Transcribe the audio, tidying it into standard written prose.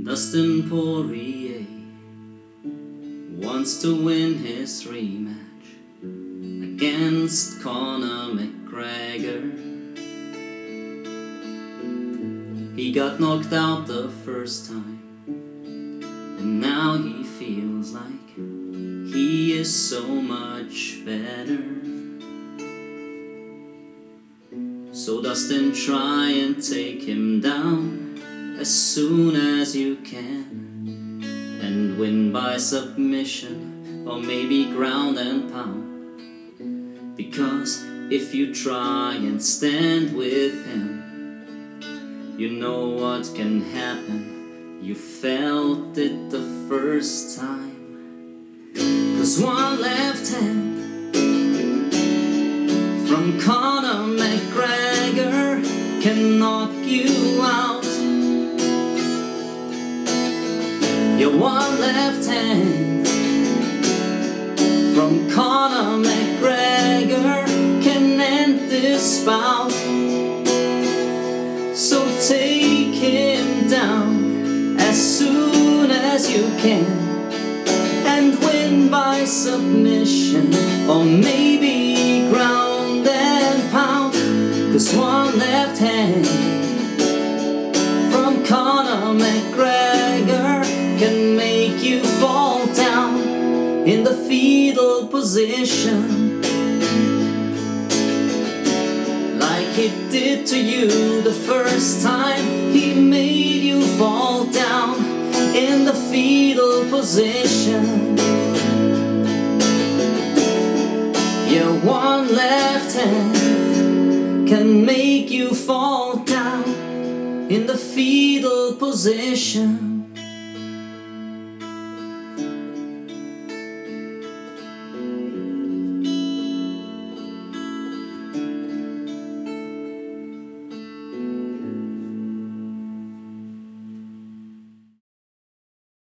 Dustin Poirier wants to win his rematch against Conor McGregor. He got knocked out the first time, and now he feels like he is so much better. So Dustin, try and take him down as soon as you can, and win by submission or maybe ground and pound. Because if you try and stand with him, you know what can happen. You felt it the first time. 'Cause one left hand from Conor McGregor can knock you out. Your one left hand from Conor McGregor can end this bout. So take him down as soon as you can, and win by submission or maybe ground and pound. 'Cause one left hand from Conor McGregor can make you fall down in the fetal position, like he did to you the first time he made you fall down in the fetal position. Your one left hand can make you fall down in the fetal position.